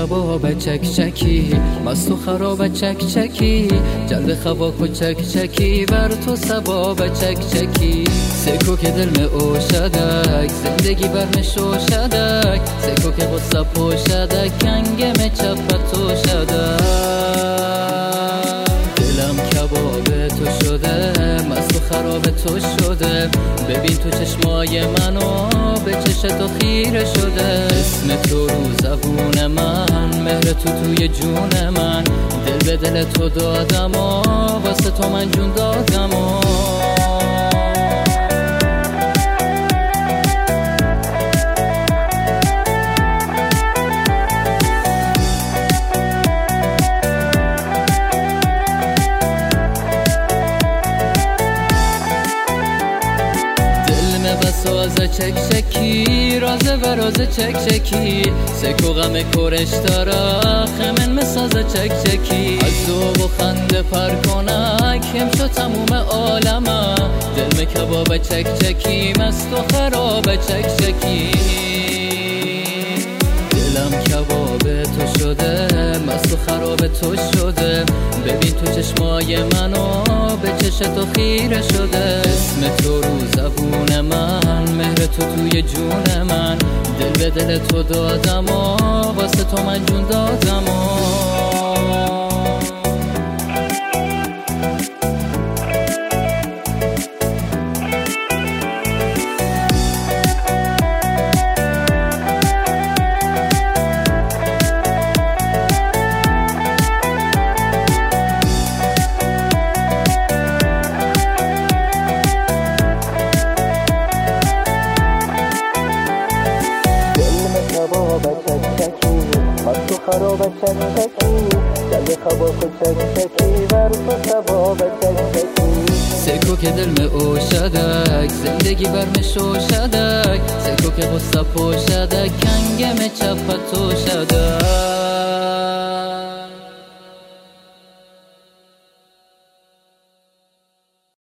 کباب چک چکی مست و خراب چک چکی جلب خواک و چک چکی ور تو سباب چک چکی سکو که دل می اوشدک زندگی بر می شوشدک سکو که غصه پوشدک کنگه می چپت تو شدک دلم کباب تو شده مست و خراب تو شده ببین تو چشمای منو به چشت تو خیره شده اسم تو رو زبون من مهر تو توی جون من دل به دل تو دادم و واسه تو من جون دادم و ساز چک چکی رازه و راز چک چکی سکو غم کورش دارا خمن مساز چک چکی از ذوق و خنده پر کنک هم شد تموم عالمم دل می کباب چک چکی مست و خراب چک چکی دلم کباب تو شده مست و خراب تو شده ببین تو چشمای منو به چشت تو خیره شده اسم تو رو زبون من مهر تو توی جون من دل به دل تو دادم و واسه تو من جون دادم و خراب چک چکی جلب خواک چک چکی ور تو سباب چک چکی سکو که دل می اوشدک زندگی بر می شوشدک سکو که غصه پوشدک کنگه می چپت تو شدک